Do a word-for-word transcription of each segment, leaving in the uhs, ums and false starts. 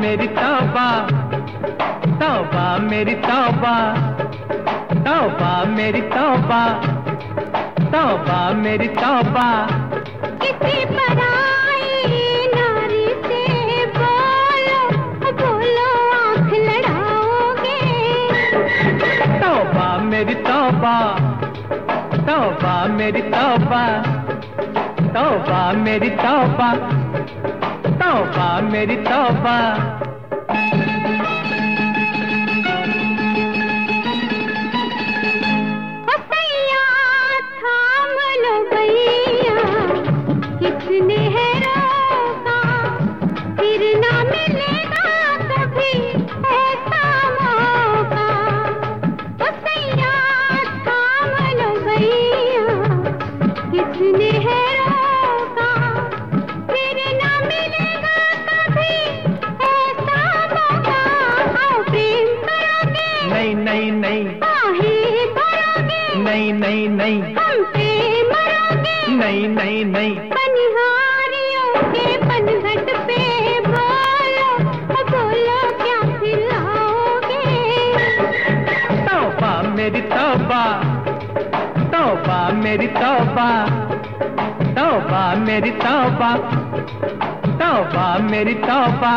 मेरी तौबा, तौबा मेरी तौबा, तौबा मेरी तौबा, तौबा मेरी तौबा। किसी पराई नारी से बोलो बोलो आँख लड़ाओगे। तौबा मेरी तौबा, तौबा मेरी तौबा, तौबा मेरी तौबा, तौबा मेरी तौबा। किसने है रोका, फिर ना मिलेगा कभी ऐसा मौका। ओ सैया थाम लो भैया, किसने है रोका, फिर ना मिलेगा कभी ऐसा मौका। आओ प्रेम करोगे, नहीं नहीं नहीं, काहे करोगे, नहीं नहीं नहीं, हम पे मरोगे, नहीं नहीं नहीं। बनिहारियों के पनघट पे बोलो बोलो क्या खिलाओगे। तौबा मेरी तौबा, तौबा मेरी तौबा, तौबा मेरी तौबा, तौबा मेरी तौबा।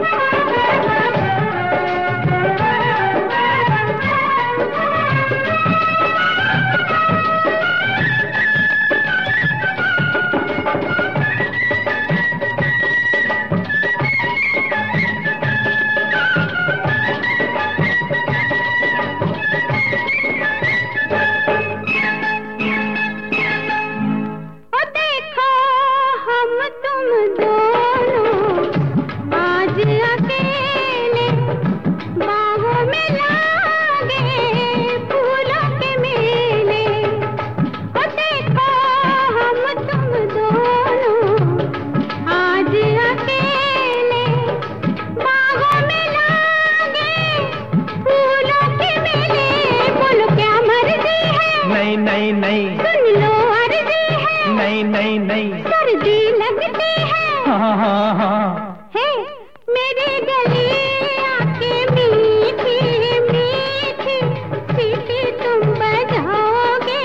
नहीं नहीं नहीं, सुन लो अर्जी है, नहीं नहीं नहीं, सर्दी लगती है, हाँ हाँ हाँ, है मेरे गले आके मीठी मीठी सीटी तुम बजाओगे।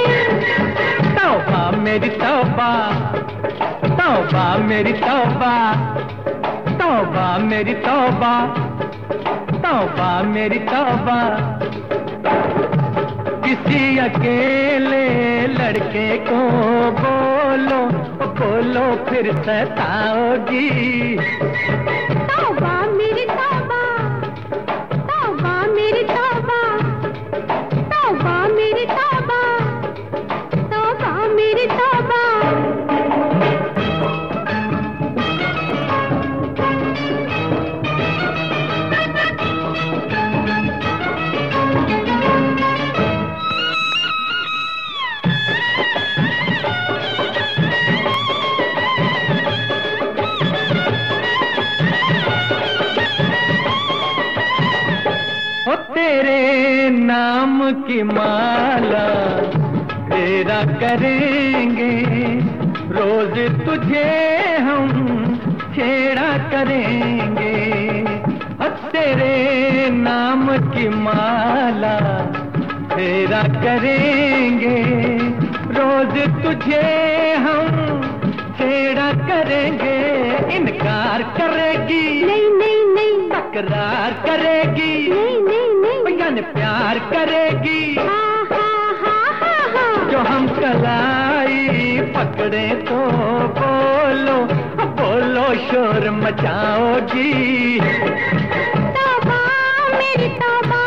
तौबा मेरी तौबा, तौबा मेरी तौबा, तौबा मेरी तौबा, तौबा मेरी तौबा। किसी अकेले लड़के को बोलो बोलो फिर सताओगी। तौबा मेरी तौबा, तौबा मेरी तौबा, तौबा मेरी तौबा, तौबा मेरी तौबा। तेरे नाम की माला तेरा करेंगे, रोज तुझे हम छेड़ा करेंगे। तेरे नाम की माला तेरा करेंगे, रोज तुझे हम छेड़ा करेंगे। इनकार करेगी, नहीं नहीं नहीं, तकरार करेगी, नहीं नहीं नहीं, प्यार करेगी। हाँ हाँ हाँ हाँ हाँ। जो हम कलाई पकड़े तो बोलो बोलो शोर मचाओगी। तौबा मेरी तौबा,